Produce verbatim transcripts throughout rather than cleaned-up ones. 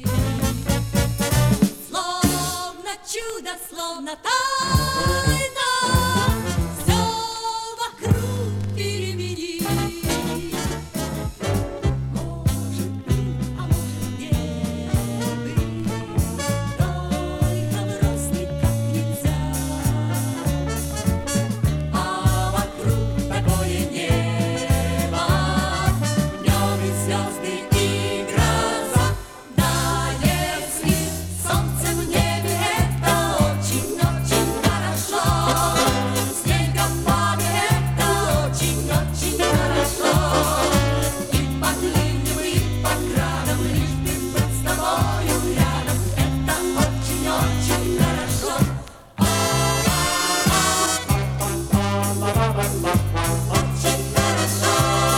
Словно чудо, словно тайна, все вокруг переменить. Может быть, а может не быть, только взрослый как нельзя. А вокруг такое небо, днем и звезды и гроза. Да, если солнце в небе, это очень-очень хорошо. Снегопады — это очень-очень хорошо. И под ливнем, и под градом, лишь бы быть с тобою рядом, это очень-очень хорошо. Очень хорошо,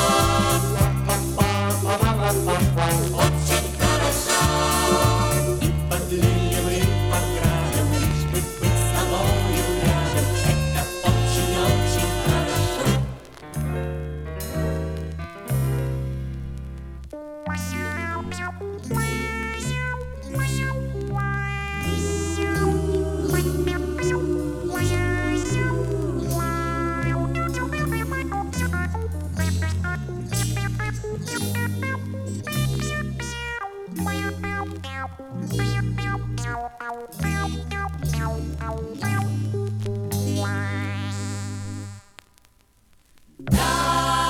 очень хорошо. И под ливнем, и под градом, лишь бы быть с тобою рядом, это очень-очень хорошо. Да,